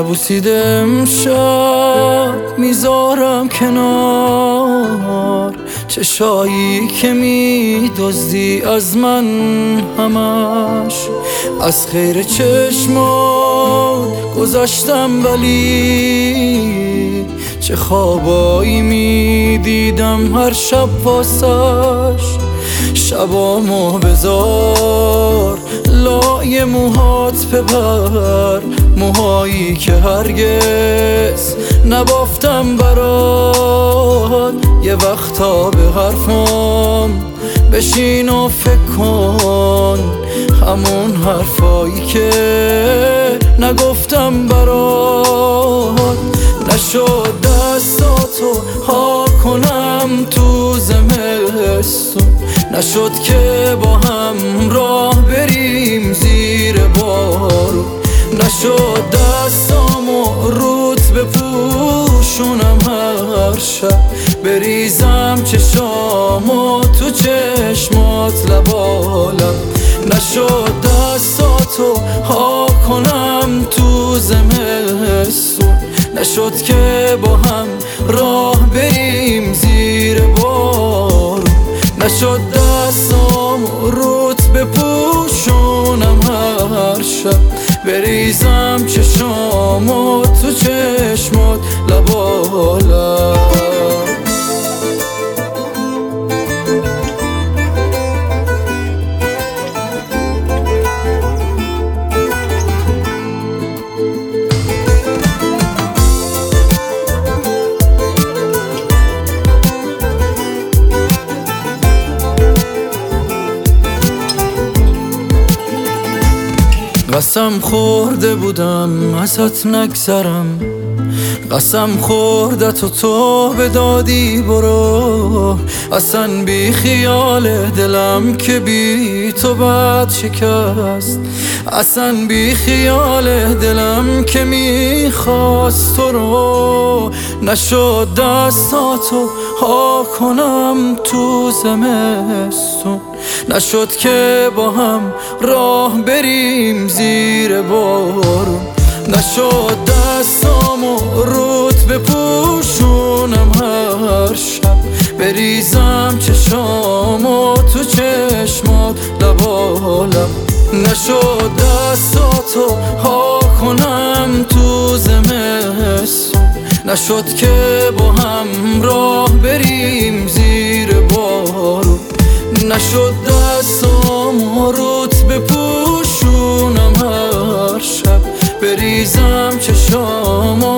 نبوسیده امشب میذارم کنار چشایی که میدزدی از من همش. از خیر چشمات گذشتم ولی چه خوابایی میدیدم هر شب واسش. شبامو بذار لای موهات ببر، موهایی که هرگز نبافتم برات. یه وقتا به حرفم بشین و فکر کن، همون حرفایی که نگفتم برات. نشد دستاتو ها کنم تو زمستون، نشد که با هم راه بریم زیر بارون. نشد دستامو رود بپوشونم هر شب، بریزم چشامو تو چشمات لبالم. نشد دستاتو ها کنم تو زمستون، نشد که با هم راه بریم زیر بارون. نشد دستامو رود بپوشونم هر شب، بریزم چشامو تو چشمات لبالم. قسم خورده بودم ازت نگذرم، قسم خوردت و تو به دادی برو. اصلا بی خیال دلم که بی تو بد شکست، اصلا بی خیال دلم که میخواست تو رو. نشد دستاتو ها کنم تو زمستون، نشد که با هم راه بریم زیر بارون. نشد دستامو رود بپوشونم هر شب، بریزم چشامو تو چشمات لبالم. نشد دستاتو ها کنم تو زمستون، نشد که با هم راه بریم زیر بارون. نشد دستامو رود بپوشونم هر شب، بریزم چشامو